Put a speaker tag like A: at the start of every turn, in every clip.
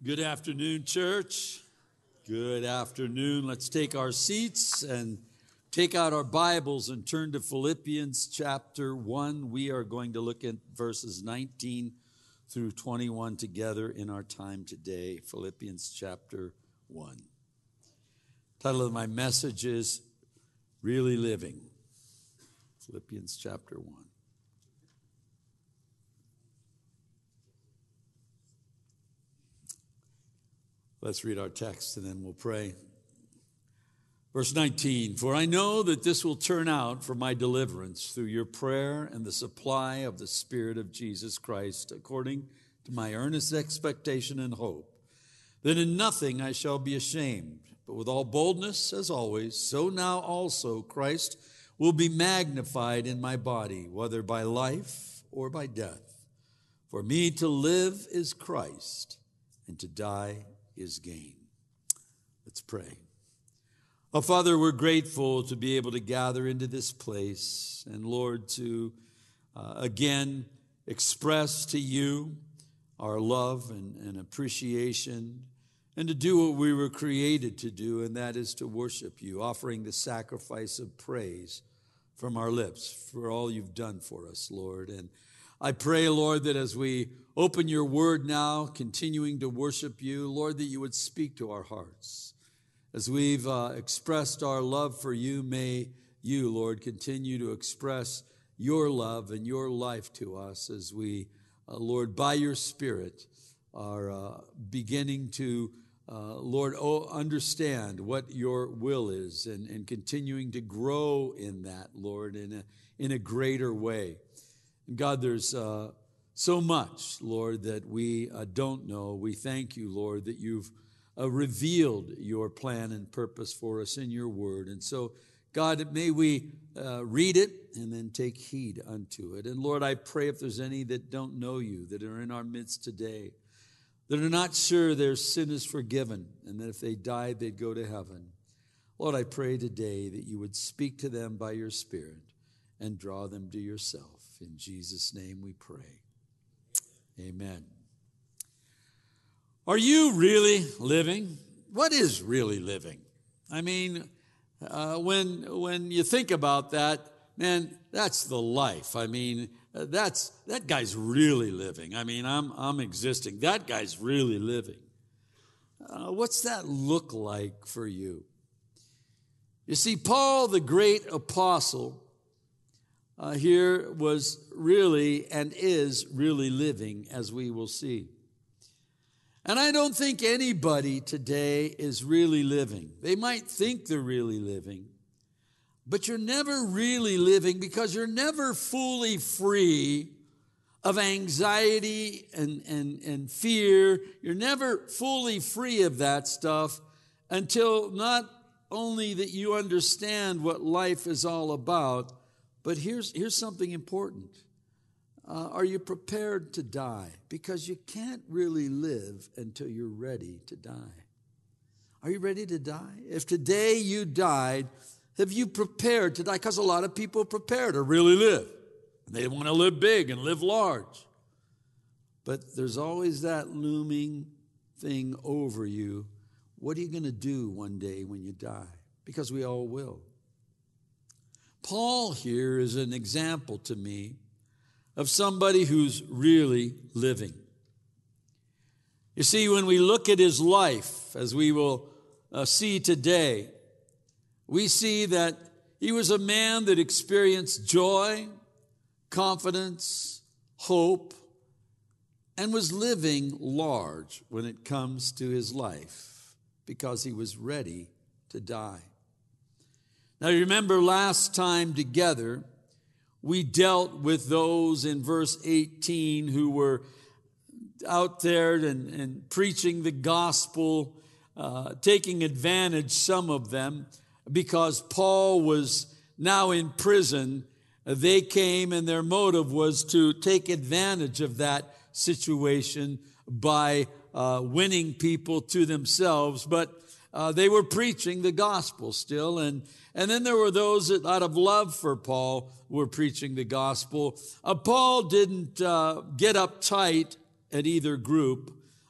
A: Good afternoon, church. Good afternoon. Let's take our seats and take out our Bibles and turn to Philippians chapter 1. We are going to look at verses 19 through 21 together in our time today. Philippians chapter 1. Title of my message is Really Living. Philippians chapter 1. Let's read our text and then we'll pray. Verse 19, for I know that this will turn out for my deliverance through your prayer and the supply of the Spirit of Jesus Christ, according to my earnest expectation and hope, that in nothing I shall be ashamed, but with all boldness, as always, so now also Christ will be magnified in my body, whether by life or by death. For me to live is Christ, and to die is gain. Let's pray. Oh, Father, we're grateful to be able to gather into this place and, Lord, to again express to you our love and appreciation and to do what we were created to do, and that is to worship you, offering the sacrifice of praise from our lips for all you've done for us, Lord. And I pray, Lord, that as we open your word now, continuing to worship you, Lord, that you would speak to our hearts. As we've expressed our love for you, may you, Lord, continue to express your love and your life to us as we, Lord, by your Spirit are beginning to, Lord, understand what your will is and continuing to grow in that, Lord, in a greater way. God, there's so much, Lord, that we don't know. We thank you, Lord, that you've revealed your plan and purpose for us in your word. And so, God, may we read it and then take heed unto it. And Lord, I pray if there's any that don't know you, that are in our midst today, that are not sure their sin is forgiven, and that if they died, they'd go to heaven. Lord, I pray today that you would speak to them by your Spirit and draw them to yourself. In Jesus' name we pray. Amen. Are you really living? What is really living? I mean, when you think about that, man, that's the life. I mean, that guy's really living. I mean, I'm existing. That guy's really living. What's that look like for you? You see, Paul, the great apostle, here was really and is really living, as we will see. And I don't think anybody today is really living. They might think they're really living, but you're never really living because you're never fully free of anxiety and fear. You're never fully free of that stuff until not only that you understand what life is all about, but here's something important. Are you prepared to die? Because you can't really live until you're ready to die. Are you ready to die? If today you died, have you prepared to die? Because a lot of people prepare to really live. They want to live big and live large. But there's always that looming thing over you. What are you going to do one day when you die? Because we all will. Paul here is an example to me of somebody who's really living. You see, when we look at his life, as we will see today, we see that he was a man that experienced joy, confidence, hope, and was living large when it comes to his life because he was ready to die. Now, you remember last time together, we dealt with those in verse 18 who were out there and preaching the gospel, taking advantage, some of them, because Paul was now in prison. They came and their motive was to take advantage of that situation by winning people to themselves. But they were preaching the gospel still, and then there were those that, out of love for Paul, were preaching the gospel. Paul didn't get uptight at either group,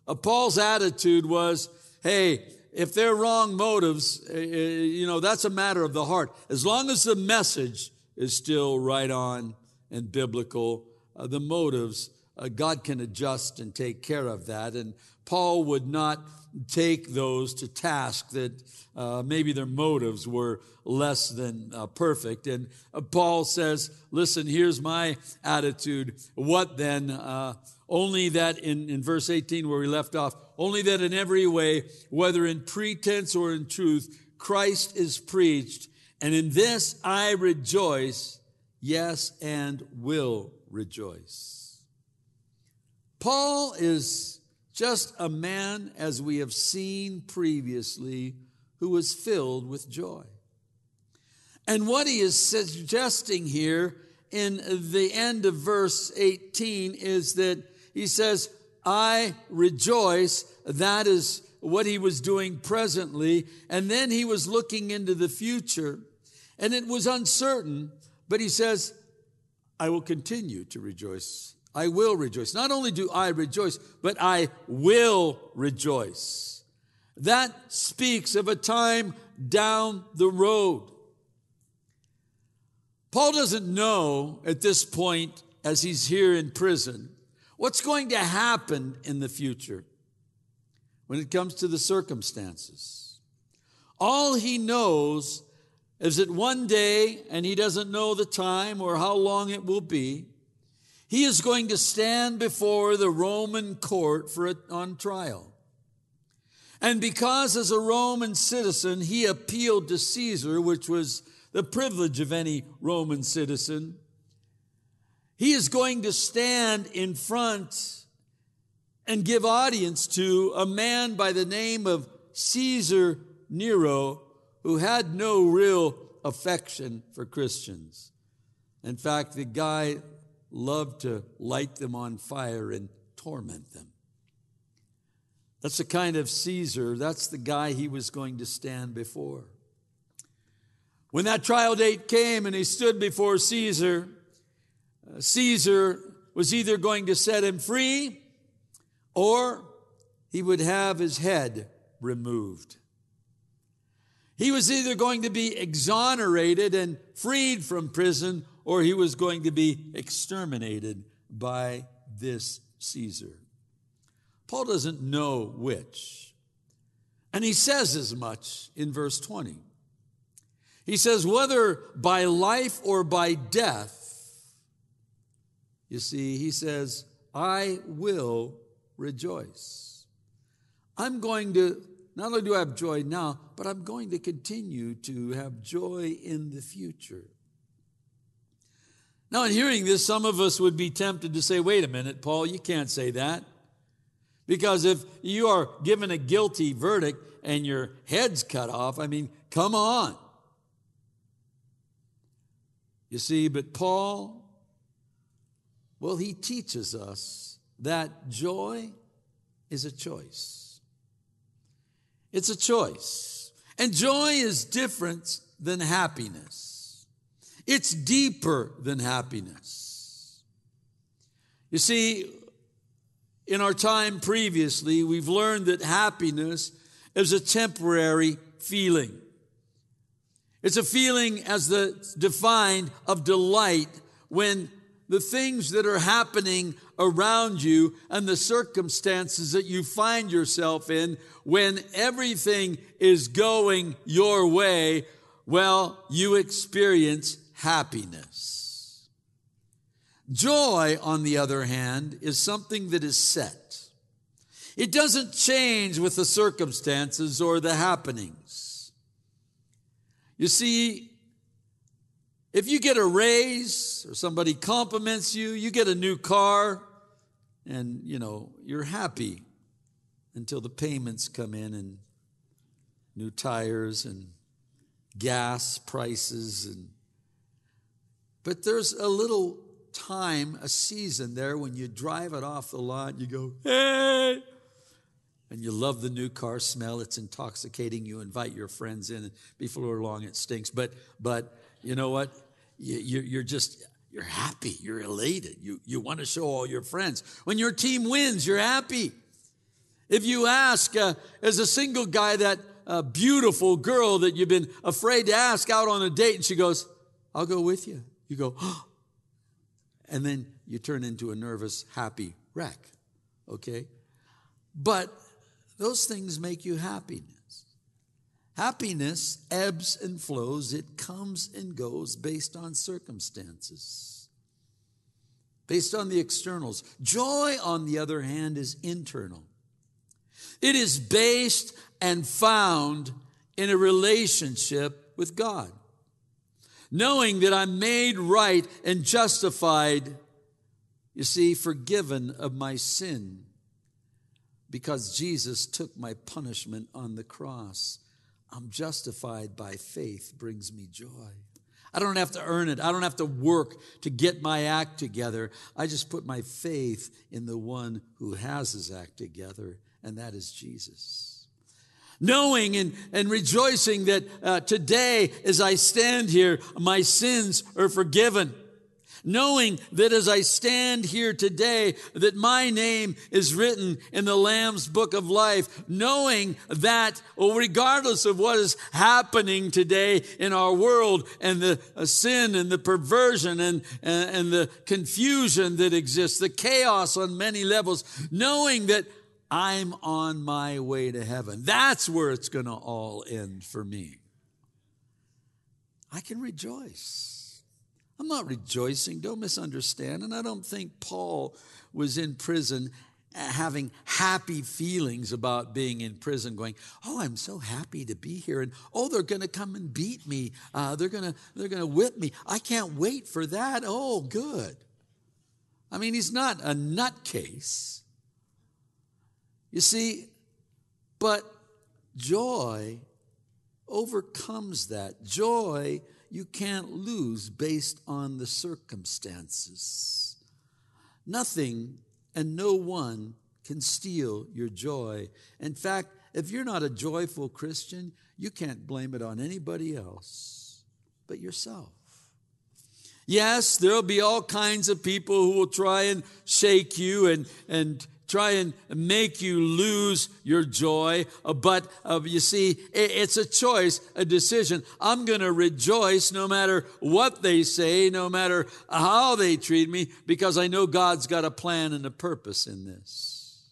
A: Paul's attitude was, hey, if they're wrong motives, that's a matter of the heart. As long as the message is still right on and biblical, the motives, God can adjust and take care of that. And Paul would not take those to task that maybe their motives were less than perfect. And Paul says, listen, here's my attitude. What then? Only that in verse 18 where we left off, only that in every way, whether in pretense or in truth, Christ is preached. And in this I rejoice, yes, and will rejoice. Paul is just a man, as we have seen previously, who was filled with joy. And what he is suggesting here in the end of verse 18 is that he says, I rejoice. That is what he was doing presently. And then he was looking into the future, and it was uncertain, but he says, I will continue to rejoice. I will rejoice. Not only do I rejoice, but I will rejoice. That speaks of a time down the road. Paul doesn't know at this point, as he's here in prison, what's going to happen in the future when it comes to the circumstances. All he knows is that one day, and he doesn't know the time or how long it will be, he is going to stand before the Roman court on trial. And because as a Roman citizen, he appealed to Caesar, which was the privilege of any Roman citizen, he is going to stand in front and give audience to a man by the name of Caesar Nero, who had no real affection for Christians. In fact, the guy loved to light them on fire and torment them. That's the kind of Caesar, that's the guy he was going to stand before. When that trial date came and he stood before Caesar, Caesar was either going to set him free or he would have his head removed. He was either going to be exonerated and freed from prison, or he was going to be exterminated by this Caesar. Paul doesn't know which. And he says as much in verse 20. He says, whether by life or by death, you see, he says, I will rejoice. I'm going to, not only do I have joy now, but I'm going to continue to have joy in the future. Now, in hearing this, some of us would be tempted to say, wait a minute, Paul, you can't say that. Because if you are given a guilty verdict and your head's cut off, come on. You see, but Paul, well, he teaches us that joy is a choice. It's a choice. And joy is different than happiness. It's deeper than happiness. You see, in our time previously, we've learned that happiness is a temporary feeling. It's a feeling as defined of delight when the things that are happening around you and the circumstances that you find yourself in, when everything is going your way, well, you experience happiness. Joy, on the other hand, is something that is set. It doesn't change with the circumstances or the happenings. You see, if you get a raise or somebody compliments you, you get a new car, and, you're happy until the payments come in and new tires and gas prices. But there's a little time, a season there when you drive it off the lot, you go, hey! And you love the new car smell. It's intoxicating. You invite your friends in, and before long it stinks. But you know what? You're happy. You're elated. You want to show all your friends. When your team wins, you're happy. If you ask, as a single guy, that beautiful girl that you've been afraid to ask out on a date, and she goes, I'll go with you. You go, oh. And then you turn into a nervous, happy wreck, okay? But those things make you happiness. Happiness ebbs and flows. It comes and goes based on circumstances, based on the externals. Joy, on the other hand, is internal. It is based and found in a relationship with God. Knowing that I'm made right and justified, you see, forgiven of my sin, because Jesus took my punishment on the cross. I'm justified by faith, brings me joy. I don't have to earn it. I don't have to work to get my act together. I just put my faith in the one who has his act together, and that is Jesus. Knowing and rejoicing that today, as I stand here, my sins are forgiven. Knowing that as I stand here today, that my name is written in the Lamb's book of life. Knowing that, regardless of what is happening today in our world, and the sin and the perversion and the confusion that exists, the chaos on many levels, knowing that I'm on my way to heaven. That's where it's going to all end for me. I can rejoice. I'm not rejoicing, don't misunderstand. And I don't think Paul was in prison having happy feelings about being in prison, going, oh, I'm so happy to be here. And, oh, they're going to come and beat me. They're going to whip me. I can't wait for that. Oh, good. I mean, he's not a nutcase. You see, but joy overcomes that. Joy you can't lose based on the circumstances. Nothing and no one can steal your joy. In fact, if you're not a joyful Christian, you can't blame it on anybody else but yourself. Yes, there'll be all kinds of people who will try and shake you and try and make you lose your joy. But you see, it's a choice, a decision. I'm going to rejoice no matter what they say, no matter how they treat me, because I know God's got a plan and a purpose in this.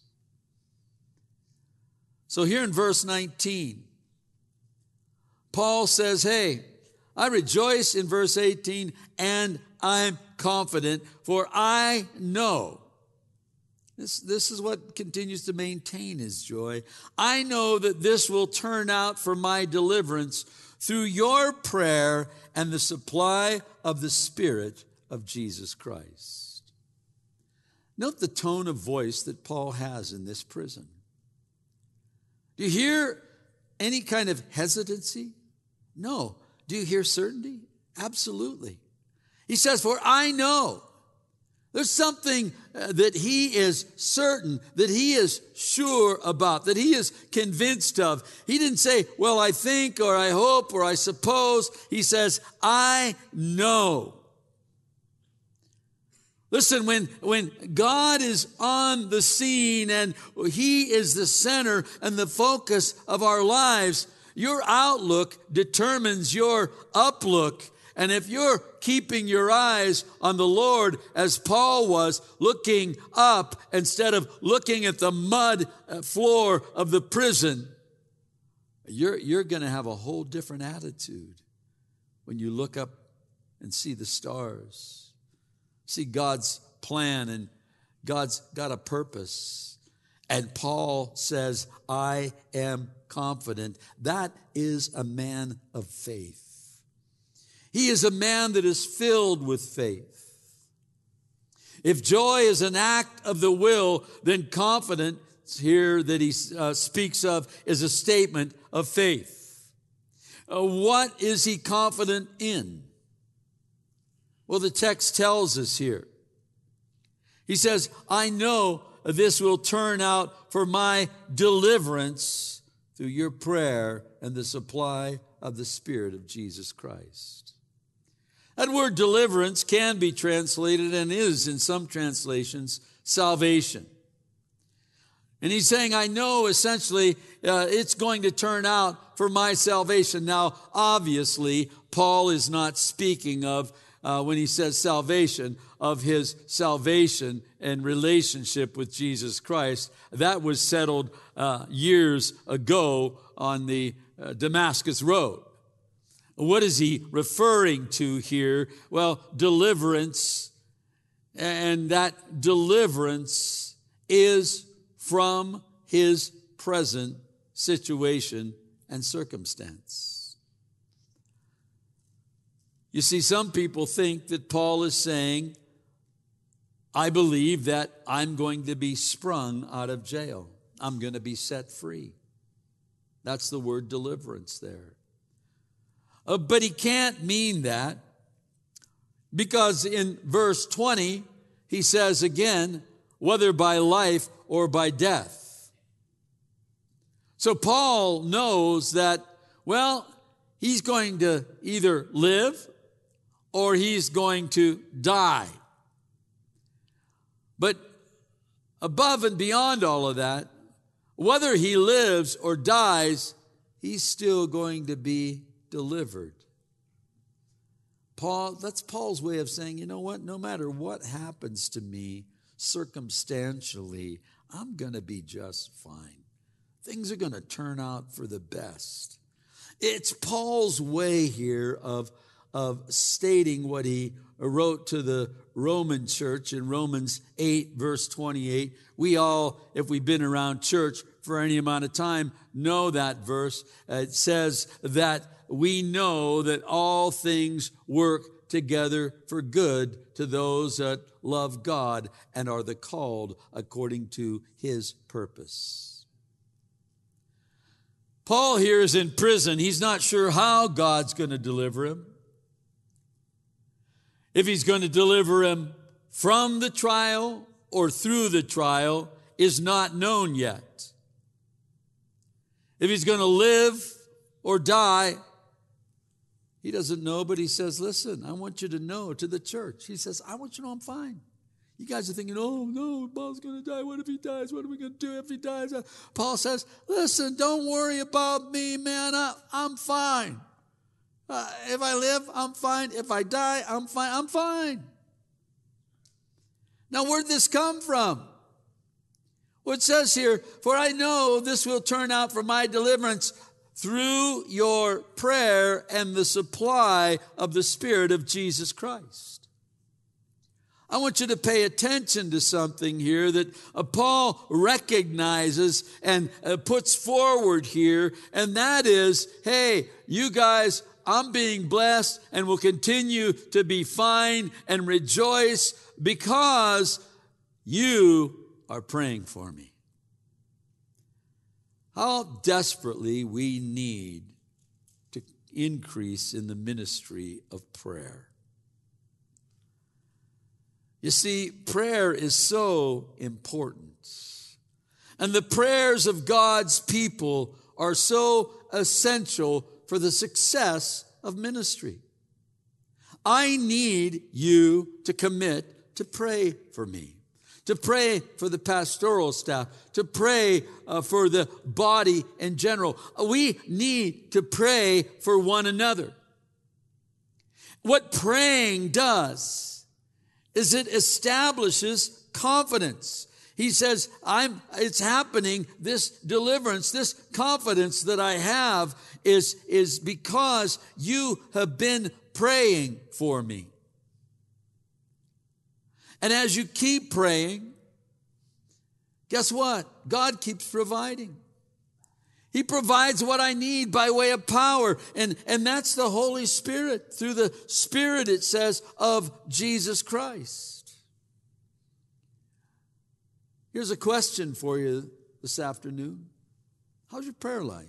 A: So here in verse 19, Paul says, hey, I rejoice in verse 18, and I'm confident, for I know. This is what continues to maintain his joy. I know that this will turn out for my deliverance through your prayer and the supply of the Spirit of Jesus Christ. Note the tone of voice that Paul has in this prison. Do you hear any kind of hesitancy? No. Do you hear certainty? Absolutely. He says, for I know. There's something that he is certain, that he is sure about, that he is convinced of. He didn't say, well, I think, or I hope, or I suppose. He says, I know. Listen, when God is on the scene and he is the center and the focus of our lives, your outlook determines your uplook. And if you're keeping your eyes on the Lord, as Paul was, looking up instead of looking at the mud floor of the prison, you're going to have a whole different attitude when you look up and see the stars, see God's plan, and God's got a purpose. And Paul says, I am confident. That is a man of faith. He is a man that is filled with faith. If joy is an act of the will, then confidence here that he speaks of is a statement of faith. What is he confident in? Well, the text tells us here. He says, I know this will turn out for my deliverance through your prayer and the supply of the Spirit of Jesus Christ. That word deliverance can be translated, and is in some translations, salvation. And he's saying, I know essentially it's going to turn out for my salvation. Now, obviously, Paul is not speaking of, when he says salvation, of his salvation and relationship with Jesus Christ. That was settled years ago on the Damascus Road. What is he referring to here? Well, deliverance, and that deliverance is from his present situation and circumstance. You see, some people think that Paul is saying, I believe that I'm going to be sprung out of jail. I'm going to be set free. That's the word deliverance there. But he can't mean that, because in verse 20, he says again, whether by life or by death. So Paul knows that, well, he's going to either live or he's going to die. But above and beyond all of that, whether he lives or dies, he's still going to be delivered. That's Paul's way of saying, you know what? No matter what happens to me circumstantially, I'm going to be just fine. Things are going to turn out for the best. It's Paul's way here of stating what he wrote to the Roman church in Romans 8, verse 28. We all, if we've been around church for any amount of time, know that verse. It says that we know that all things work together for good to those that love God and are the called according to his purpose. Paul here is in prison. He's not sure how God's going to deliver him. If he's going to deliver him from the trial or through the trial is not known yet. If he's going to live or die, he doesn't know, but he says, listen, I want you to know, to the church. He says, I want you to know I'm fine. You guys are thinking, oh no, Paul's going to die. What if he dies? What are we going to do if he dies? Paul says, listen, don't worry about me, man. I'm fine. If I live, I'm fine. If I die, I'm fine. I'm fine. Now, where'd this come from? Well, it says here, for I know this will turn out for my deliverance through your prayer and the supply of the Spirit of Jesus Christ. I want you to pay attention to something here that Paul recognizes and puts forward here, and that is, hey, you guys, I'm being blessed and will continue to be fine and rejoice because you are praying for me. How desperately we need to increase in the ministry of prayer. You see, prayer is so important. And the prayers of God's people are so essential for the success of ministry. I need you to commit to pray for me, to pray for the pastoral staff, to pray for the body in general. We need to pray for one another. What praying does is it establishes confidence. He says, it's happening, this deliverance, this confidence that I have is because you have been praying for me. And as you keep praying, guess what? God keeps providing. He provides what I need by way of power. And that's the Holy Spirit, through the Spirit, it says, of Jesus Christ. Here's a question for you this afternoon. How's your prayer life?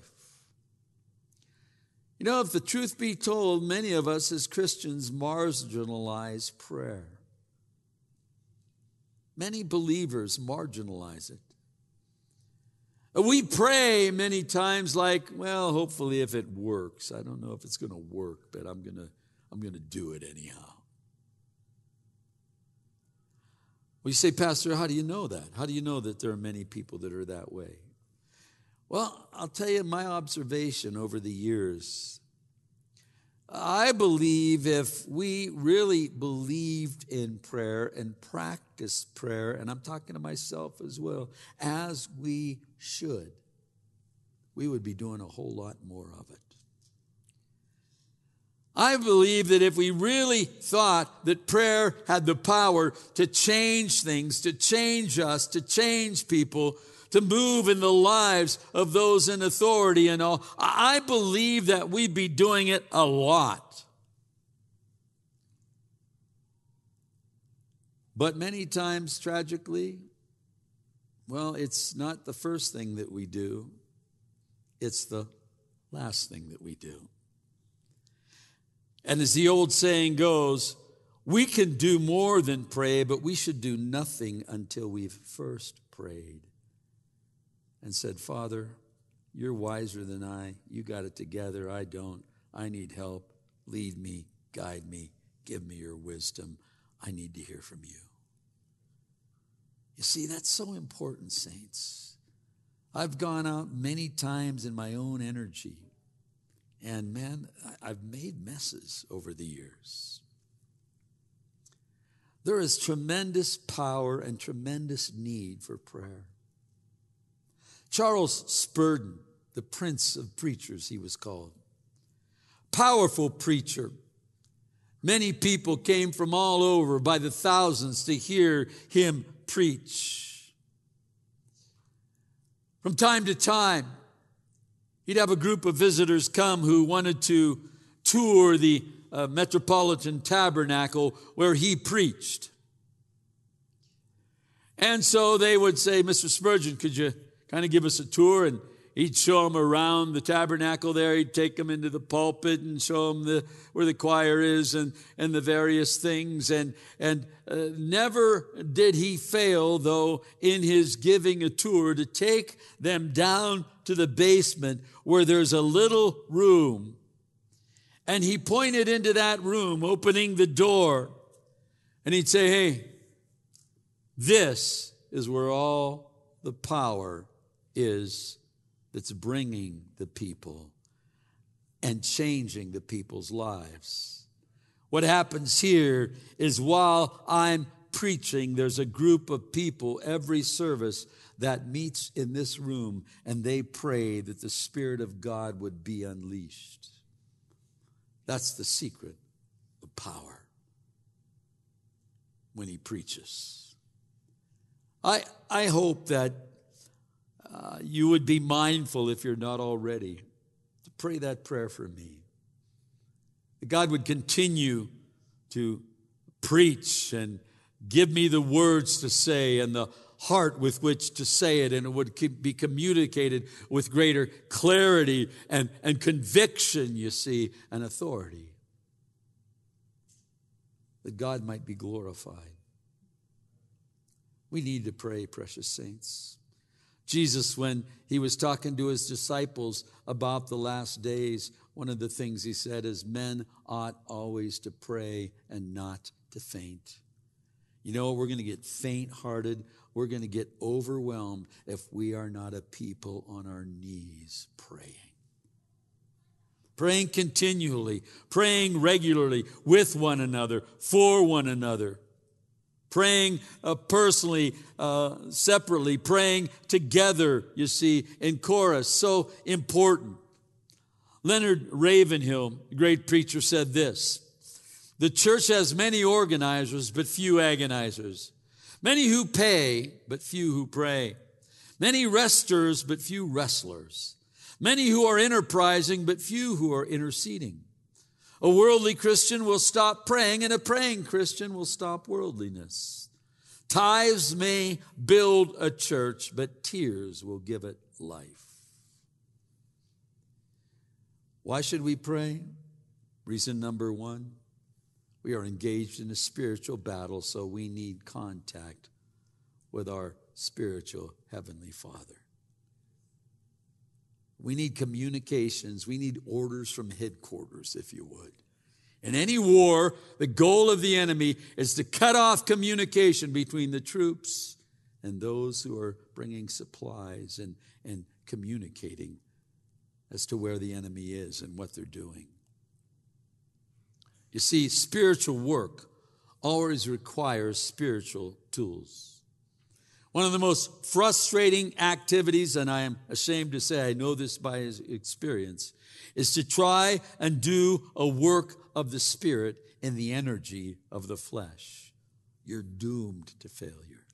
A: You know, if the truth be told, many of us as Christians marginalize prayer. Many believers marginalize it. We pray many times like, well, hopefully if it works. I don't know if it's going to work, but I'm going to do it anyhow. Well, you say, Pastor, how do you know that? How do you know that there are many people that are that way? Well, I'll tell you my observation over the years. I believe if we really believed in prayer and practiced prayer, and I'm talking to myself as well, as we should, we would be doing a whole lot more of it. I believe that if we really thought that prayer had the power to change things, to change us, to change people, to move in the lives of those in authority and all, I believe that we'd be doing it a lot. But many times, tragically, well, it's not the first thing that we do. It's the last thing that we do. And as the old saying goes, we can do more than pray, but we should do nothing until we've first prayed and said, Father, you're wiser than I. You got it together. I don't. I need help. Lead me, guide me, give me your wisdom. I need to hear from you. You see, that's so important, saints. I've gone out many times in my own energy. And man, I've made messes over the years. There is tremendous power and tremendous need for prayer. Charles Spurgeon, the prince of preachers, he was called. Powerful preacher. Many people came from all over by the thousands to hear him preach. From time to time, he'd have a group of visitors come who wanted to tour the Metropolitan Tabernacle where he preached. And so they would say, Mr. Spurgeon, could you kind of give us a tour? And he'd show them around the tabernacle there. He'd take them into the pulpit and show them where the choir is and the various things. And never did he fail, though, in his giving a tour to take them down to the basement where there's a little room. And he pointed into that room, opening the door. And he'd say, hey, this is where all the power is that's bringing the people and changing the people's lives. What happens here is while I'm preaching, there's a group of people every service that meets in this room, and they pray that the Spirit of God would be unleashed. That's the secret of power when he preaches. I hope that you would be mindful, if you're not already, to pray that prayer for me. That God would continue to preach and give me the words to say and the heart with which to say it, and it would be communicated with greater clarity and conviction, you see, and authority. That God might be glorified. We need to pray, precious saints. Jesus, when he was talking to his disciples about the last days, one of the things he said is, men ought always to pray and not to faint. You know, we're going to get faint-hearted. We're going to get overwhelmed if we are not a people on our knees praying. Praying continually, praying regularly with one another, for one another. Praying personally, separately, praying together, you see, in chorus. So important. Leonard Ravenhill, a great preacher, said this: the church has many organizers, but few agonizers. Many who pay, but few who pray. Many resters, but few wrestlers. Many who are enterprising, but few who are interceding. A worldly Christian will stop praying, and a praying Christian will stop worldliness. Tithes may build a church, but tears will give it life. Why should we pray? Reason number one, we are engaged in a spiritual battle, so we need contact with our spiritual Heavenly Father. We need communications. We need orders from headquarters, if you would. In any war, the goal of the enemy is to cut off communication between the troops and those who are bringing supplies and communicating as to where the enemy is and what they're doing. You see, spiritual work always requires spiritual tools. One of the most frustrating activities, and I am ashamed to say I know this by experience, is to try and do a work of the Spirit in the energy of the flesh. You're doomed to failure.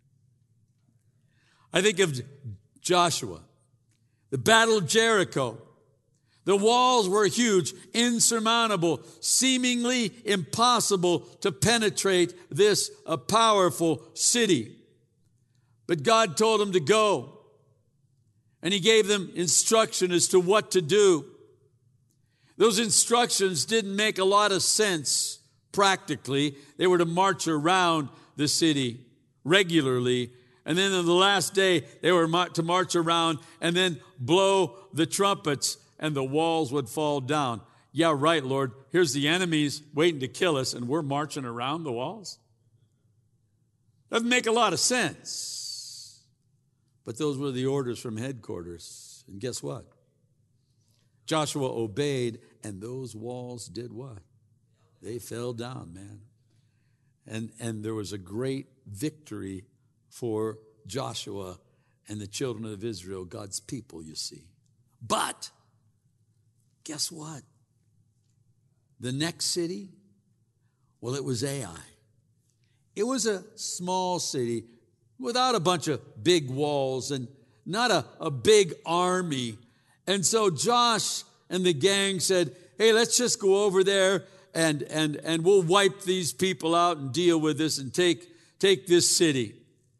A: I think of Joshua, the Battle of Jericho. The walls were huge, insurmountable, seemingly impossible to penetrate this powerful city. But God told him to go, and he gave them instruction as to what to do. Those instructions didn't make a lot of sense practically. They were to march around the city regularly, and then on the last day, they were to march around and then blow the trumpets, and the walls would fall down. Yeah, right, Lord. Here's the enemies waiting to kill us, and we're marching around the walls? Doesn't make a lot of sense. But those were the orders from headquarters. And guess what? Joshua obeyed, and those walls did what? They fell down, man. And there was a great victory for Joshua and the children of Israel, God's people, you see. But guess what? The next city, well, it was Ai. It was a small city without a bunch of big walls and not a big army. And so Josh and the gang said, hey, let's just go over there and we'll wipe these people out and deal with this and take this city.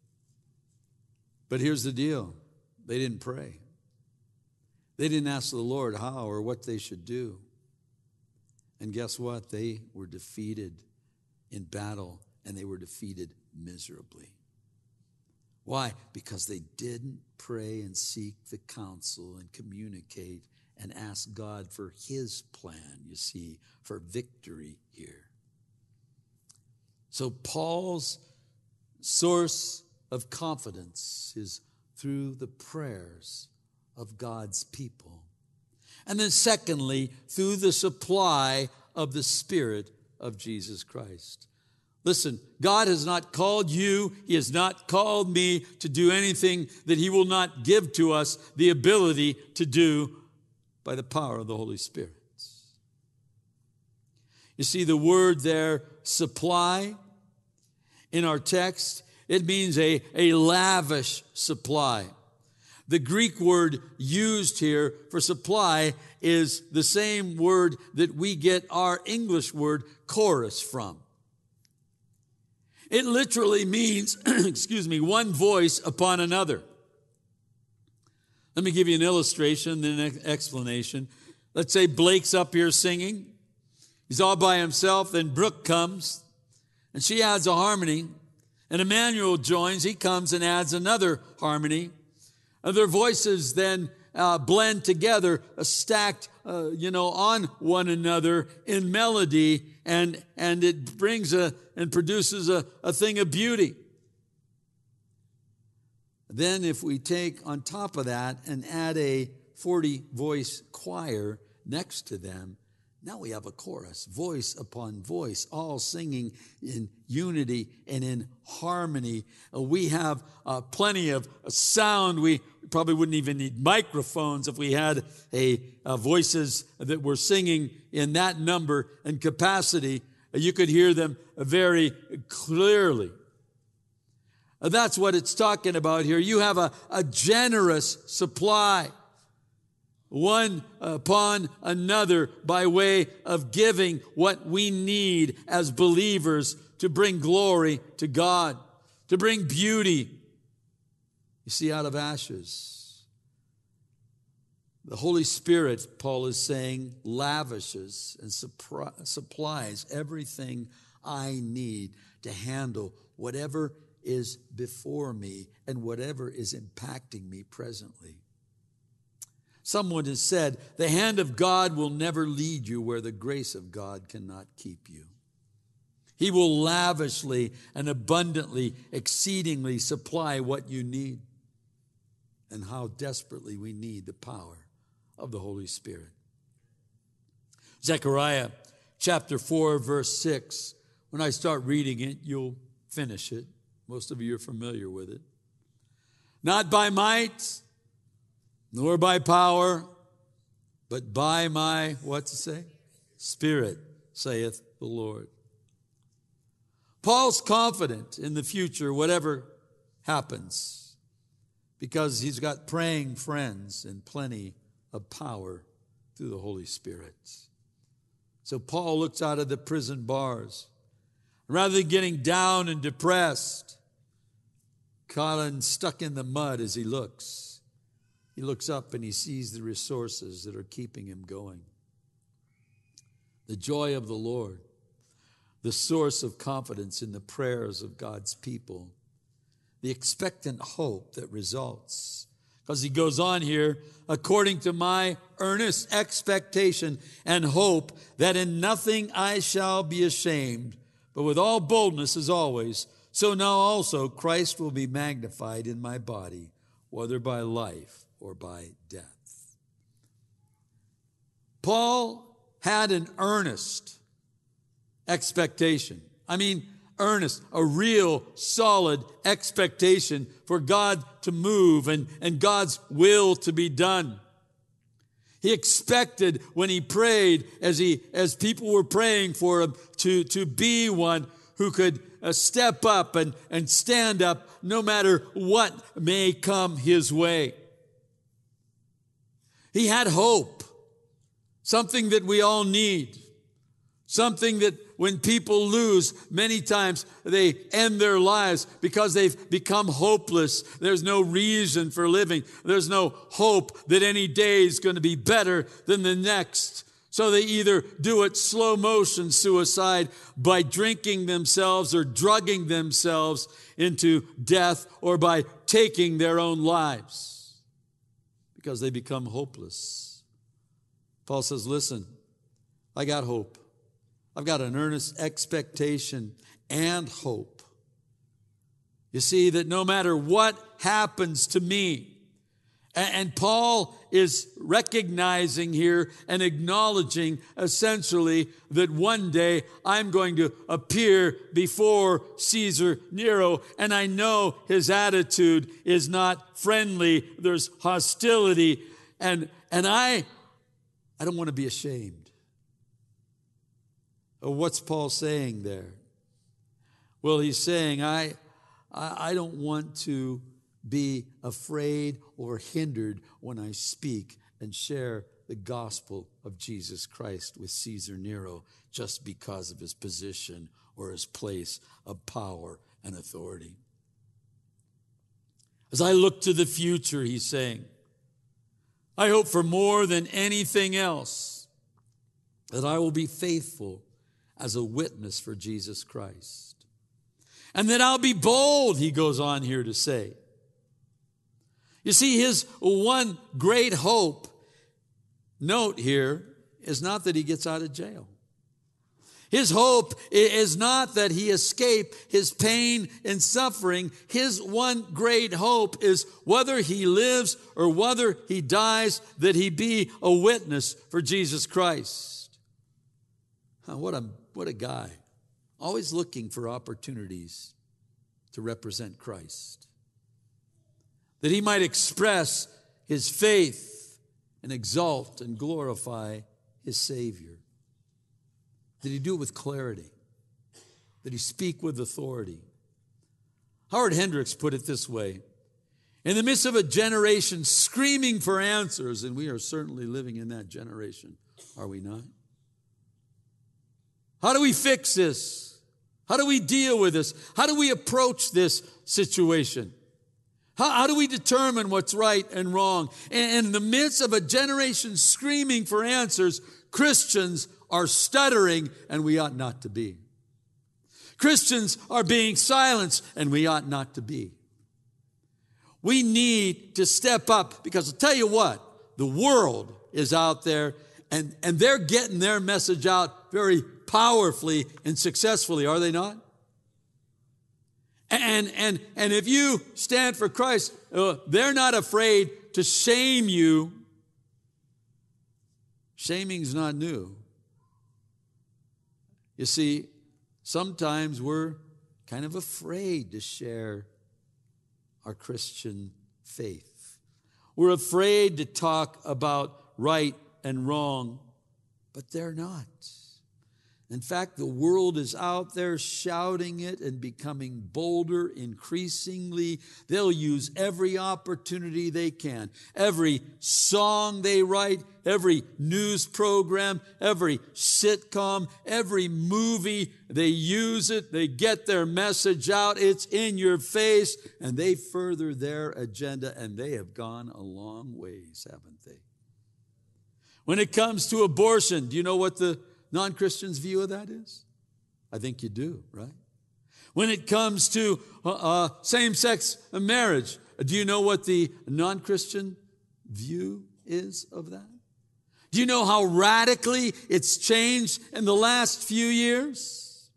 A: But here's the deal. They didn't pray. They didn't ask the Lord how or what they should do. And guess what? They were defeated in battle, and they were defeated miserably. Why? Because they didn't pray and seek the counsel and communicate and ask God for his plan, you see, for victory here. So Paul's source of confidence is through the prayers of God's people. And then secondly, through the supply of the Spirit of Jesus Christ. Listen, God has not called you, he has not called me to do anything that he will not give to us the ability to do by the power of the Holy Spirit. You see the word there, supply, in our text, it means a lavish supply. The Greek word used here for supply is the same word that we get our English word chorus from. It literally means, one voice upon another. Let me give you an illustration, then an explanation. Let's say Blake's up here singing. He's all by himself, then Brooke comes, and she adds a harmony. And Emmanuel joins, he comes and adds another harmony. And their voices then blend together, stacked, on one another in melody, and it brings and produces a thing of beauty. Then if we take on top of that and add a 40-voice choir next to them, now we have a chorus, voice upon voice, all singing in unity and in harmony. We have plenty of sound. We probably wouldn't even need microphones if we had voices that were singing in that number and capacity. You could hear them very clearly. That's what it's talking about here. You have a generous supply, one upon another, by way of giving what we need as believers to bring glory to God, to bring beauty. You see, out of ashes, the Holy Spirit, Paul is saying, lavishes and supplies everything I need to handle whatever is before me and whatever is impacting me presently. Someone has said, the hand of God will never lead you where the grace of God cannot keep you. He will lavishly and abundantly, exceedingly supply what you need. And how desperately we need the power of the Holy Spirit. Zechariah chapter 4, verse 6. When I start reading it, you'll finish it. Most of you are familiar with it. Not by might, nor by power, but by my, what's it say? Spirit, saith the Lord. Paul's confident in the future, whatever happens, because he's got praying friends and plenty of power through the Holy Spirit. So Paul looks out of the prison bars. Rather than getting down and depressed, Colin stuck in the mud as he looks up and he sees the resources that are keeping him going. The joy of the Lord, the source of confidence in the prayers of God's people, the expectant hope that results. Because he goes on here, according to my earnest expectation and hope that in nothing I shall be ashamed, but with all boldness as always, so now also Christ will be magnified in my body, whether by life or by death. Paul had an earnest expectation. Earnest, a real solid expectation for God to move and God's will to be done. He expected when he prayed, as people were praying for him, to be one who could step up and stand up no matter what may come his way. He had hope, something that we all need, something that when people lose, many times they end their lives because they've become hopeless. There's no reason for living. There's no hope that any day is going to be better than the next. So they either do it slow motion suicide by drinking themselves or drugging themselves into death, or by taking their own lives because they become hopeless. Paul says, listen, I got hope. I've got an earnest expectation and hope. You see, that no matter what happens to me, and Paul is recognizing here and acknowledging essentially that one day I'm going to appear before Caesar Nero, and I know his attitude is not friendly. There's hostility, and I don't want to be ashamed. What's Paul saying there? Well, he's saying, I don't want to be afraid or hindered when I speak and share the gospel of Jesus Christ with Caesar Nero just because of his position or his place of power and authority. As I look to the future, he's saying, I hope for more than anything else that I will be faithful as a witness for Jesus Christ. And that I'll be bold, he goes on here to say. You see, his one great hope, note here, is not that he gets out of jail. His hope is not that he escape his pain and suffering. His one great hope is whether he lives or whether he dies, that he be a witness for Jesus Christ. What a guy. Always looking for opportunities to represent Christ. That he might express his faith and exalt and glorify his Savior. That he do it with clarity. That he speak with authority. Howard Hendricks put it this way. In the midst of a generation screaming for answers, and we are certainly living in that generation, are we not? How do we fix this? How do we deal with this? How do we approach this situation? How do we determine what's right and wrong? And in the midst of a generation screaming for answers, Christians are stuttering, and we ought not to be. Christians are being silenced, and we ought not to be. We need to step up, because I'll tell you what, the world is out there, and they're getting their message out very powerfully and successfully, are they not? And if you stand for Christ, they're not afraid to shame you. Shaming's not new. You see, sometimes we're kind of afraid to share our Christian faith. We're afraid to talk about right and wrong, but they're not. In fact, the world is out there shouting it and becoming bolder increasingly. They'll use every opportunity they can. Every song they write, every news program, every sitcom, every movie, they use it. They get their message out. It's in your face, and they further their agenda, and they have gone a long ways, haven't they? When it comes to abortion, do you know what the non-Christians' view of that is? I think you do, right? When it comes to same-sex marriage, do you know what the non-Christian view is of that? Do you know how radically it's changed in the last few years?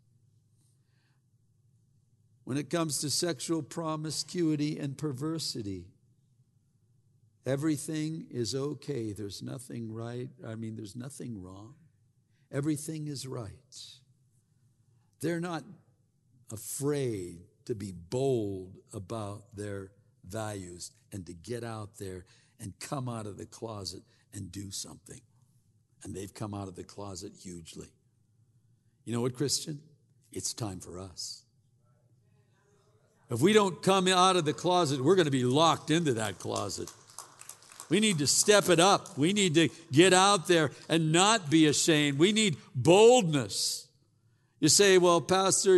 A: When it comes to sexual promiscuity and perversity, everything is okay. There's nothing right. There's nothing wrong. Everything is right. They're not afraid to be bold about their values and to get out there and come out of the closet and do something. And they've come out of the closet hugely. You know what, Christian? It's time for us. If we don't come out of the closet, we're going to be locked into that closet. We need to step it up. We need to get out there and not be ashamed. We need boldness. You say, well, Pastor,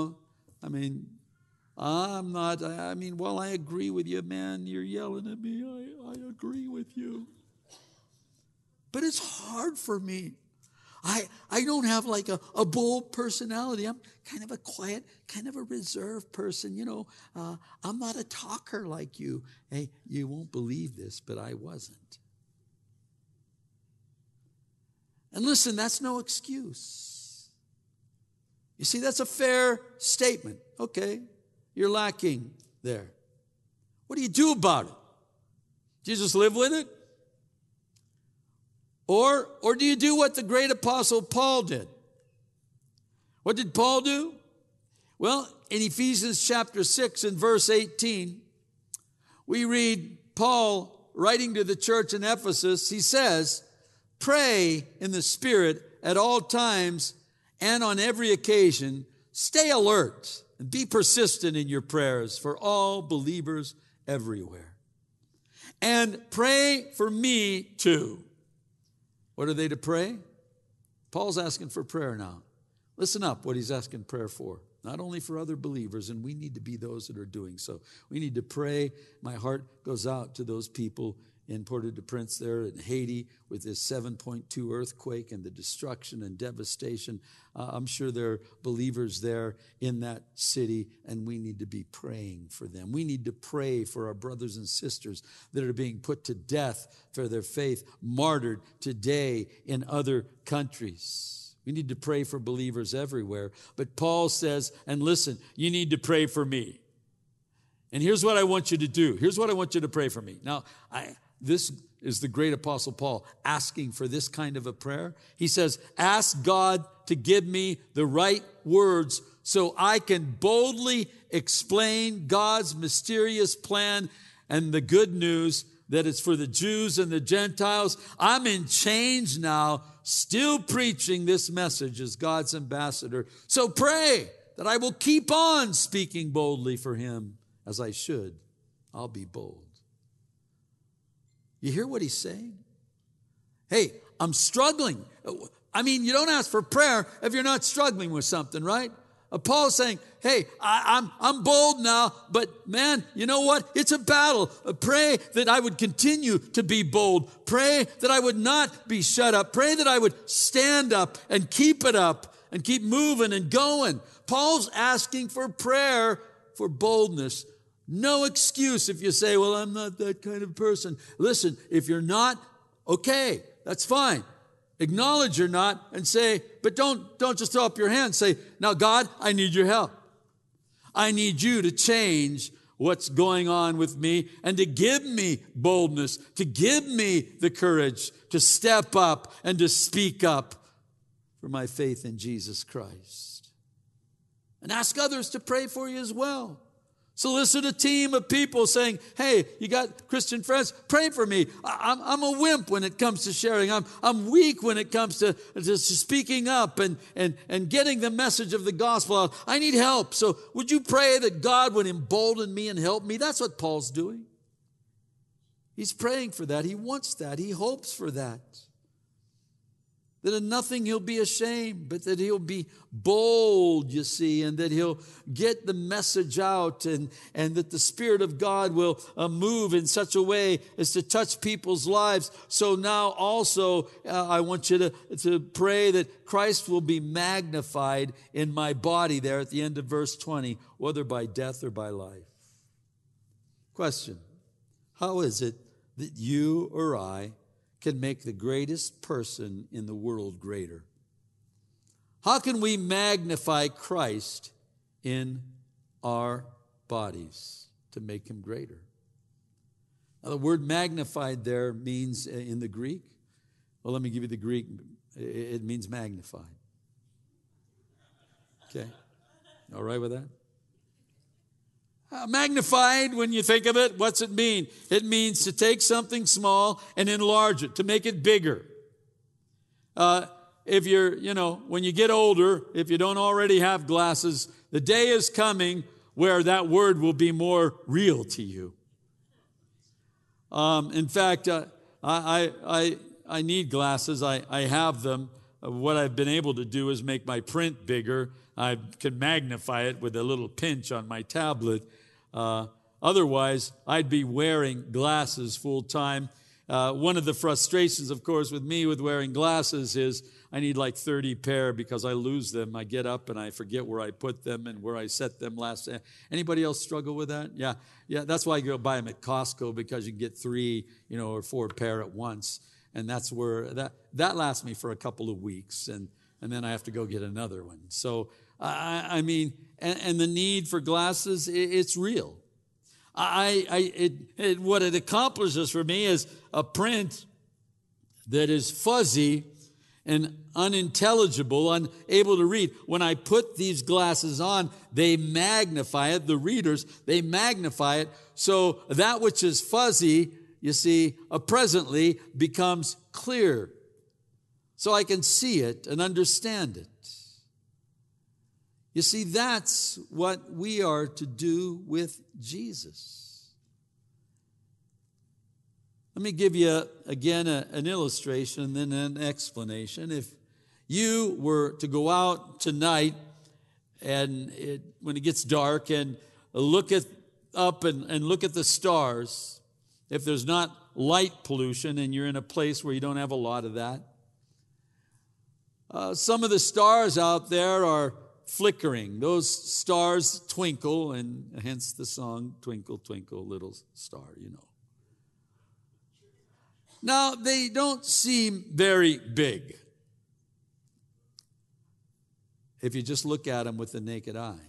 A: I'm not, I agree with you, man. You're yelling at me. I agree with you. But it's hard for me. I don't have like a bold personality. I'm kind of a quiet, kind of a reserved person. I'm not a talker like you. Hey, you won't believe this, but I wasn't. And listen, that's no excuse. You see, that's a fair statement. Okay, you're lacking there. What do you do about it? Do you just live with it? Or do you do what the great apostle Paul did? What did Paul do? Well, in Ephesians chapter 6 and verse 18, we read Paul writing to the church in Ephesus. He says, pray in the Spirit at all times and on every occasion. Stay alert and be persistent in your prayers for all believers everywhere. And pray for me too. What are they to pray? Paul's asking for prayer now. Listen up what he's asking prayer for. Not only for other believers, and we need to be those that are doing so. We need to pray. My heart goes out to those people in Port-au-Prince there in Haiti with this 7.2 earthquake and the destruction and devastation. I'm sure there are believers there in that city, and we need to be praying for them. We need to pray for our brothers and sisters that are being put to death for their faith, martyred today in other countries. We need to pray for believers everywhere. But Paul says, and listen, you need to pray for me. And here's what I want you to do. Here's what I want you to pray for me. Now, this is the great apostle Paul asking for this kind of a prayer. He says, ask God to give me the right words so I can boldly explain God's mysterious plan and the good news that it's for the Jews and the Gentiles. I'm in chains now, still preaching this message as God's ambassador. So pray that I will keep on speaking boldly for him as I should. I'll be bold. You hear what he's saying? Hey, I'm struggling. You don't ask for prayer if you're not struggling with something, right? Paul's saying, hey, I'm bold now, but man, you know what? It's a battle. Pray that I would continue to be bold. Pray that I would not be shut up. Pray that I would stand up and keep it up and keep moving and going. Paul's asking for prayer for boldness. No excuse if you say, well, I'm not that kind of person. Listen, if you're not Okay, that's fine. Acknowledge you're not and say, but don't just throw up your hands. Say, now God, I need your help. I need you to change what's going on with me and to give me boldness, to give me the courage to step up and to speak up for my faith in Jesus Christ. And ask others to pray for you as well. Solicit a team of people saying, hey, you got Christian friends? Pray for me. I'm a wimp when it comes to sharing. I'm weak when it comes to speaking up and getting the message of the gospel out. I need help. So would you pray that God would embolden me and help me? That's what Paul's doing. He's praying for that. He wants that. He hopes for that. That in nothing he'll be ashamed, but that he'll be bold, you see, and that he'll get the message out and that the Spirit of God will move in such a way as to touch people's lives. So now also I want you to pray that Christ will be magnified in my body there at the end of verse 20, whether by death or by life. Question: how is it that you or I can make the greatest person in the world greater? How can we magnify Christ in our bodies to make him greater? Now, the word magnified there means in the Greek, well, let me give you the Greek. It means magnified. Okay? All right with that? Magnified, when you think of it, what's it mean? It means to take something small and enlarge it, to make it bigger. If you're, when you get older, if you don't already have glasses, the day is coming where that word will be more real to you. In fact, I need glasses. I have them. What I've been able to do is make my print bigger. I can magnify it with a little pinch on my tablet. Otherwise, I'd be wearing glasses full time. One of the frustrations, of course, with me with wearing glasses is I need like 30 pair because I lose them. I get up and I forget where I put them and where I set them last. Anybody else struggle with that? Yeah. That's why I go buy them at Costco, because you can get 3, or 4 pair at once. And that's where that lasts me for a couple of weeks. And then I have to go get another one. So, I mean, and the need for glasses, it's real. What it accomplishes for me is a print that is fuzzy and unintelligible, unable to read. When I put these glasses on, they magnify it. The readers, they magnify it. So that which is fuzzy, you see, presently becomes clear. So I can see it and understand it. You see, that's what we are to do with Jesus. Let me give you, again, an illustration and then an explanation. If you were to go out tonight and when it gets dark and look up and look at the stars, if there's not light pollution and you're in a place where you don't have a lot of that, some of the stars out there are flickering. Those stars twinkle, and hence the song, Twinkle, Twinkle, Little Star, Now, they don't seem very big if you just look at them with the naked eye.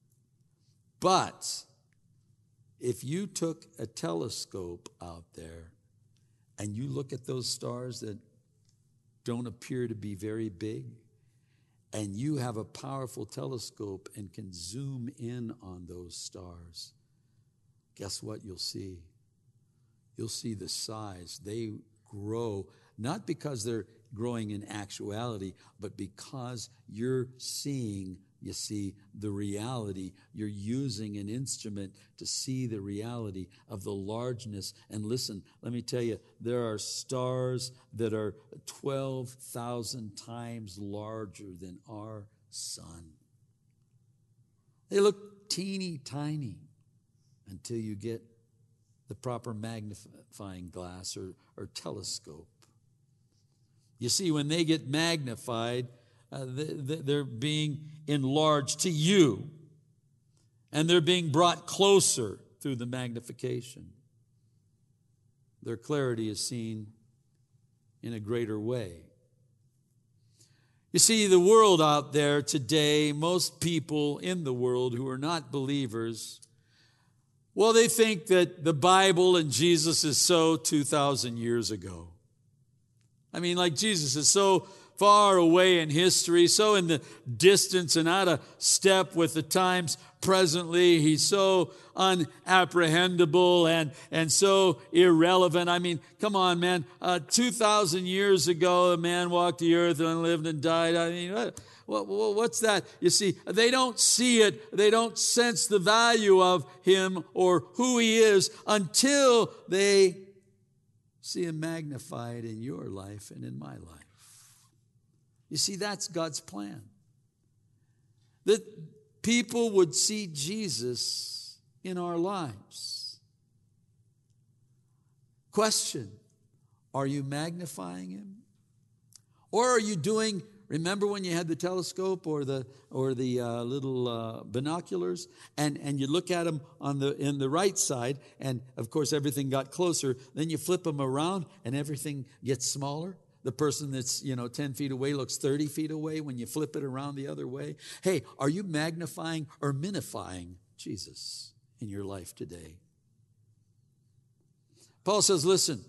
A: But if you took a telescope out there and you look at those stars that don't appear to be very big, and you have a powerful telescope and can zoom in on those stars, guess what you'll see? You'll see the size. They grow, not because they're growing in actuality, but because you're seeing, you see, the reality. You're using an instrument to see the reality of the largeness. And listen, let me tell you, there are stars that are 12,000 times larger than our sun. They look teeny tiny until you get the proper magnifying glass or telescope. You see, when they get magnified, they're being enlarged to you, and they're being brought closer through the magnification. Their clarity is seen in a greater way. You see, the world out there today, most people in the world who are not believers, well, they think that the Bible and Jesus is so 2,000 years ago. I mean, like Jesus is so far away in history, so in the distance and out of step with the times presently. He's so unapprehendable and so irrelevant. I mean, come on, man. 2,000 years ago, a man walked the earth and lived and died. I mean, what's that? You see, they don't see it. They don't sense the value of him or who he is until they see him magnified in your life and in my life. You see, that's God's plan. That people would see Jesus in our lives. Question, are you magnifying him? Or are you doing, remember when you had the telescope or the little binoculars and you look at them in the right side and of course everything got closer, then you flip them around and everything gets smaller? The person that's, 10 feet away looks 30 feet away when you flip it around the other way. Hey, are you magnifying or minifying Jesus in your life today? Paul says, listen,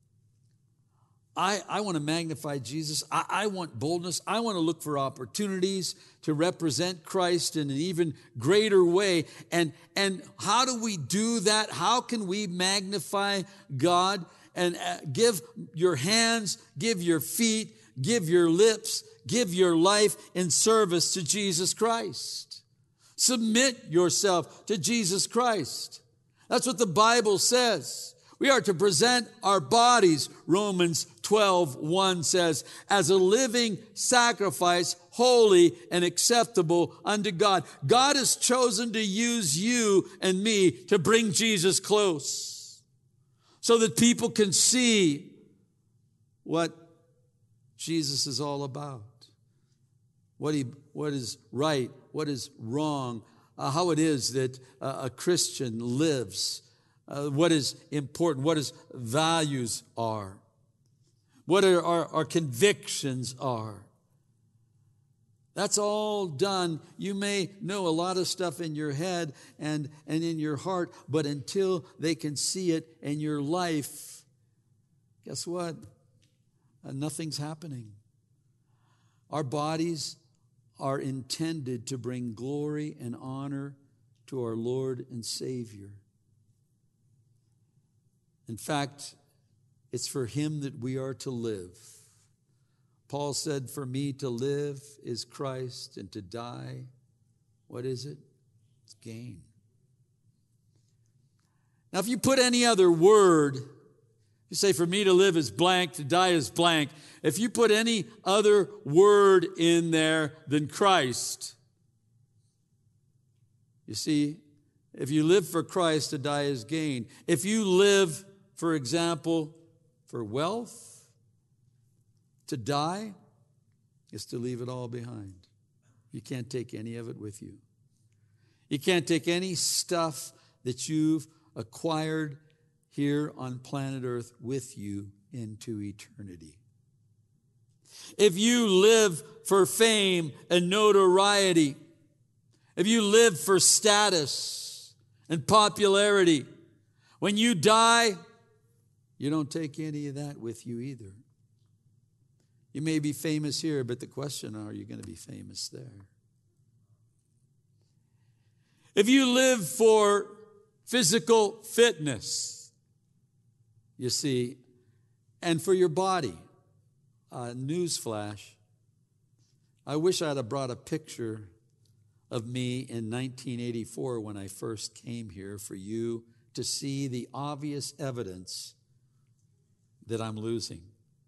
A: I want to magnify Jesus. I want boldness. I want to look for opportunities to represent Christ in an even greater way. And how do we do that? How can we magnify God? And give your hands, give your feet, give your lips, give your life in service to Jesus Christ. Submit yourself to Jesus Christ. That's what the Bible says. We are to present our bodies, Romans 12:1 says, as a living sacrifice, holy and acceptable unto God. God has chosen to use you and me to bring Jesus close, so that people can see what Jesus is all about, what is right, what is wrong, how it is that a Christian lives, what is important, what his values are, what our convictions are. That's all done. You may know a lot of stuff in your head and in your heart, but until they can see it in your life, guess what? Nothing's happening. Our bodies are intended to bring glory and honor to our Lord and Savior. In fact, it's for him that we are to live. Paul said, for me to live is Christ, and to die, what is it? It's gain. Now, if you put any other word, you say, for me to live is blank, to die is blank. If you put any other word in there than Christ, you see, if you live for Christ, to die is gain. If you live, for example, for wealth, to die is to leave it all behind. You can't take any of it with you. You can't take any stuff that you've acquired here on planet Earth with you into eternity. If you live for fame and notoriety, if you live for status and popularity, when you die, you don't take any of that with you either. You may be famous here, but the question, are you going to be famous there? If you live for physical fitness, you see, and for your body, newsflash, I wish I'd have brought a picture of me in 1984 when I first came here for you to see the obvious evidence that I'm losing.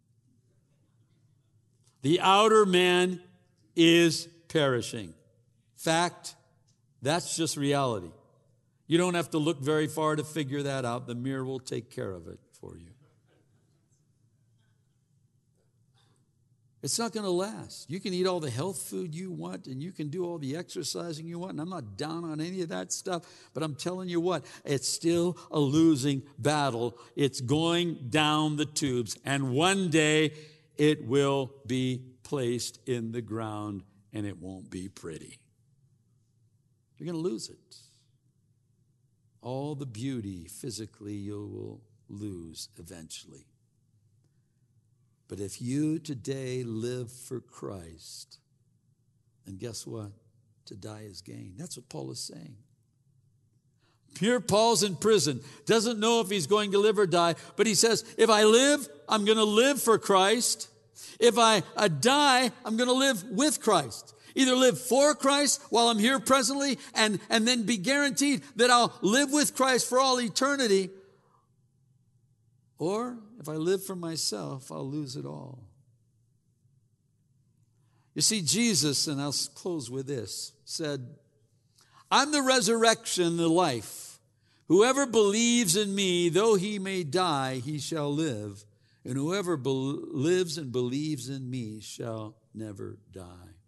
A: The outer man is perishing. Fact, that's just reality. You don't have to look very far to figure that out. The mirror will take care of it for you. It's not going to last. You can eat all the health food you want, and you can do all the exercising you want, and I'm not down on any of that stuff, but I'm telling you what, it's still a losing battle. It's going down the tubes, and one day it will be placed in the ground, and it won't be pretty. You're going to lose it. All the beauty physically you will lose eventually. But if you today live for Christ, then guess what? To die is gain. That's what Paul is saying. Here Paul's in prison, doesn't know if he's going to live or die, but he says, if I live, I'm going to live for Christ. If I die, I'm going to live with Christ. Either live for Christ while I'm here presently and then be guaranteed that I'll live with Christ for all eternity. Or if I live for myself, I'll lose it all. You see, Jesus, and I'll close with this, said, I'm the resurrection, the life. Whoever believes in me, though he may die, he shall live. And whoever lives and believes in me shall never die.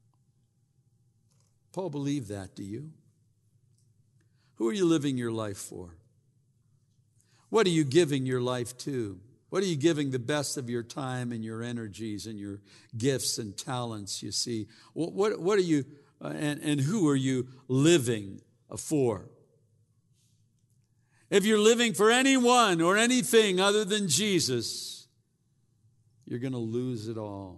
A: Paul believed that, do you? Who are you living your life for? What are you giving your life to? What are you giving the best of your time and your energies and your gifts and talents, you see? What are you, and who are you living for? If you're living for anyone or anything other than Jesus, you're going to lose it all.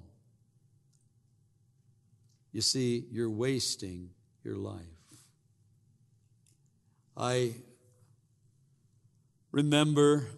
A: You see, you're wasting your life. I remember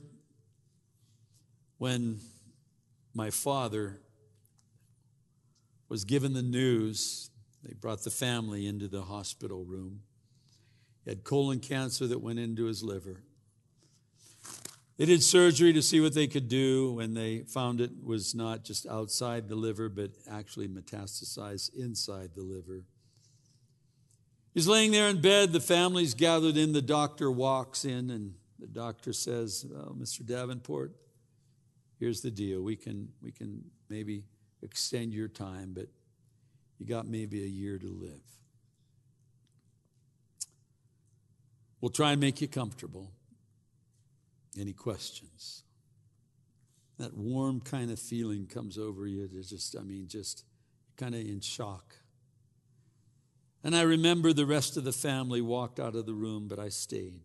A: when my father was given the news, they brought the family into the hospital room. He had colon cancer that went into his liver. They did surgery to see what they could do when they found it was not just outside the liver, but actually metastasized inside the liver. He's laying there in bed. The family's gathered in. The doctor walks in, and the doctor says, well, Mr. Davenport, here's the deal. We can maybe extend your time, but you got maybe a year to live. We'll try and make you comfortable. Any questions? That warm kind of feeling comes over you. There's just kind of in shock. And I remember the rest of the family walked out of the room, but I stayed.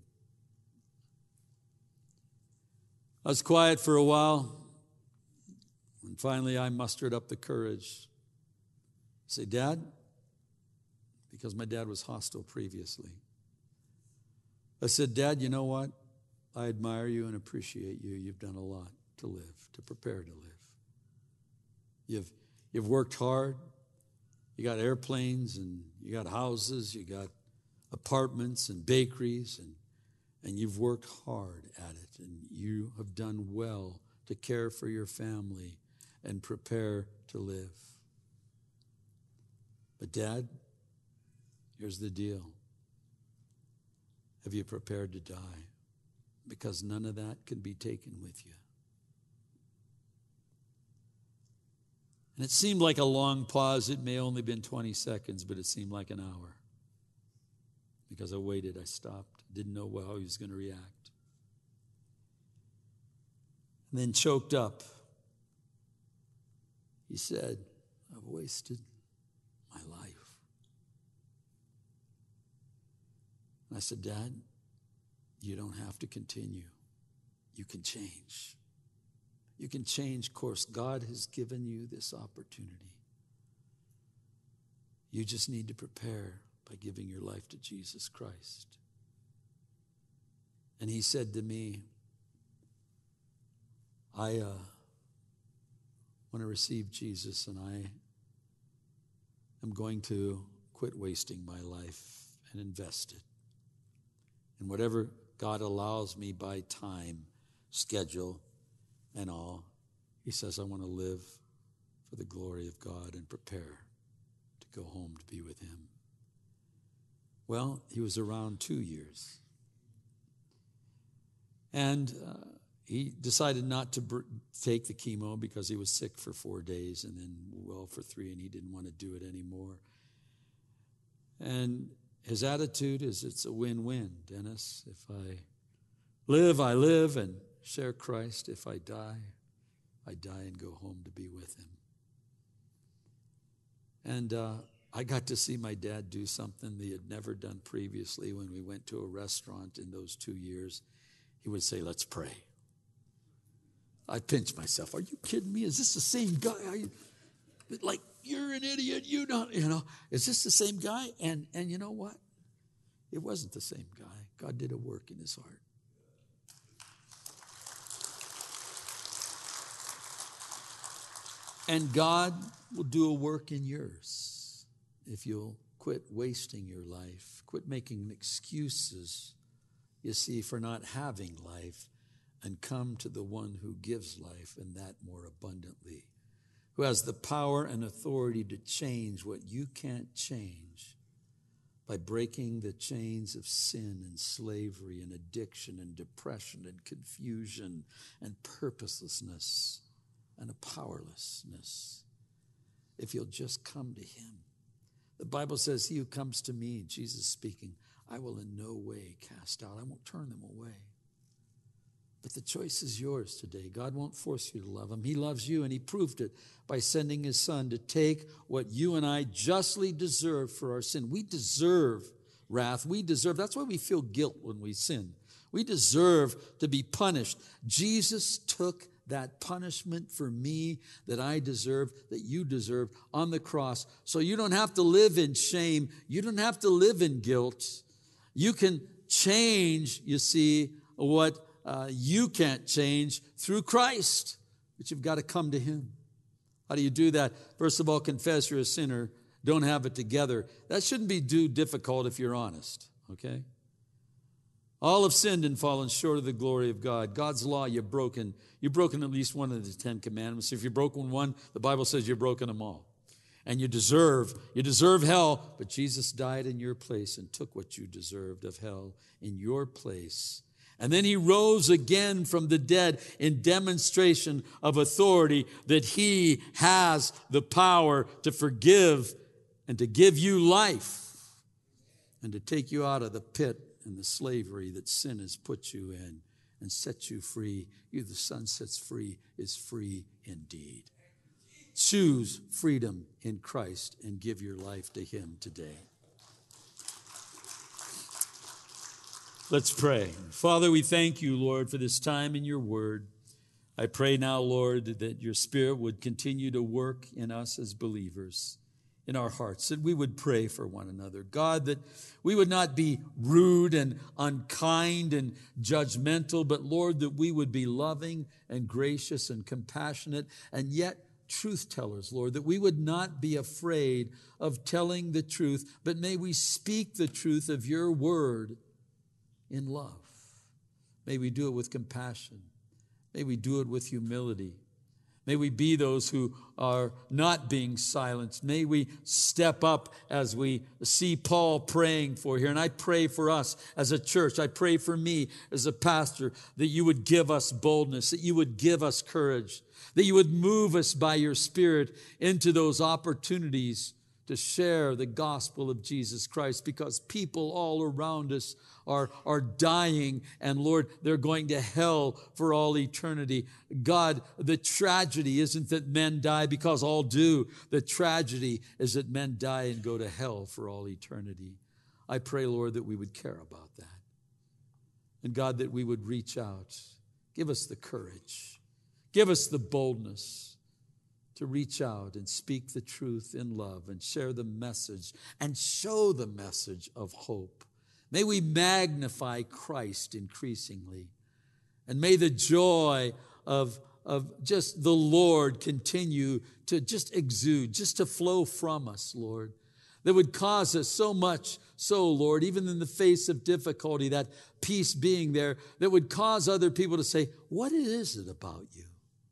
A: I was quiet for a while, and finally I mustered up the courage. I say, Dad, because my dad was hostile previously. I said, Dad, you know what? I admire you and appreciate you. You've done a lot to live, to prepare to live. You've worked hard. You got airplanes and you got houses, you got apartments and bakeries, and you've worked hard at it, and you have done well to care for your family and prepare to live. But Dad, here's the deal. Have you prepared to die? Because none of that can be taken with you. And it seemed like a long pause. It may have only been 20 seconds, but it seemed like an hour. Because I waited, I stopped. Didn't know how he was going to react. And then choked up, he said, I've wasted my life. And I said, Dad, you don't have to continue. You can change. You can change course. God has given you this opportunity. You just need to prepare by giving your life to Jesus Christ. And he said to me, I want to receive Jesus, and I am going to quit wasting my life and invest it in whatever God allows me by time, schedule, and all. He says, I want to live for the glory of God and prepare to go home to be with him. Well, he was around 2 years. And he decided not to take the chemo because he was sick for 4 days and then well for 3, and he didn't want to do it anymore. And his attitude is, it's a win-win, Dennis. If I live and share Christ. If I die and go home to be with him. And I got to see my dad do something he had never done previously. When we went to a restaurant in those 2 years, he would say, let's pray. I pinched myself. Are you kidding me? Is this the same guy? Like, you're an idiot. You don't, is this the same guy? And you know what? It wasn't the same guy. God did a work in his heart. And God will do a work in yours if you'll quit wasting your life, quit making excuses, you see, for not having life, and come to the one who gives life, and that more abundantly, who has the power and authority to change what you can't change by breaking the chains of sin and slavery and addiction and depression and confusion and purposelessness and a powerlessness, if you'll just come to him. The Bible says, he who comes to me, Jesus speaking, I will in no way cast out. I won't turn them away. But the choice is yours today. God won't force you to love him. He loves you, and he proved it by sending his son to take what you and I justly deserve for our sin. We deserve wrath. That's why we feel guilt when we sin. We deserve to be punished. Jesus took that punishment for me that I deserve, that you deserve on the cross. So you don't have to live in shame. You don't have to live in guilt. You can change, you see, what you can't change through Christ. But you've got to come to him. How do you do that? First of all, confess you're a sinner. Don't have it together. That shouldn't be too difficult if you're honest, okay? All have sinned and fallen short of the glory of God. God's law you've broken. You've broken at least one of the 10 commandments. If you've broken one, the Bible says you've broken them all. And you deserve hell, but Jesus died in your place and took what you deserved of hell in your place. And then he rose again from the dead in demonstration of authority that he has the power to forgive and to give you life and to take you out of the pit and the slavery that sin has put you in and set you free. You, the Son sets free, is free indeed. Choose freedom in Christ and give your life to him today. Let's pray. Father, we thank you, Lord, for this time in your word. I pray now, Lord, that your Spirit would continue to work in us as believers, in our hearts, that we would pray for one another. God, that we would not be rude and unkind and judgmental, but Lord, that we would be loving and gracious and compassionate and yet truth tellers, Lord, that we would not be afraid of telling the truth, but may we speak the truth of your word in love. May we do it with compassion. May we do it with humility. May we be those who are not being silenced. May we step up as we see Paul praying for here. And I pray for us as a church. I pray for me as a pastor that you would give us boldness, that you would give us courage, that you would move us by your Spirit into those opportunities to share the gospel of Jesus Christ, because people all around us are dying, and Lord, they're going to hell for all eternity. God, the tragedy isn't that men die, because all do. The tragedy is that men die and go to hell for all eternity. I pray, Lord, that we would care about that. And God, that we would reach out. Give us the courage. Give us the boldness to reach out and speak the truth in love and share the message and show the message of hope. May we magnify Christ increasingly. And may the joy of just the Lord continue to just exude, just to flow from us, Lord, that would cause us so much so, Lord, even in the face of difficulty, that peace being there, that would cause other people to say, what is it about you?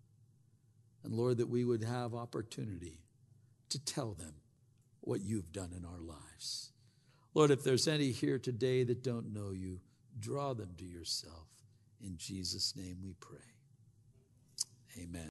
A: And Lord, that we would have opportunity to tell them what you've done in our lives. Lord, if there's any here today that don't know you, draw them to yourself In Jesus' name we pray. Amen.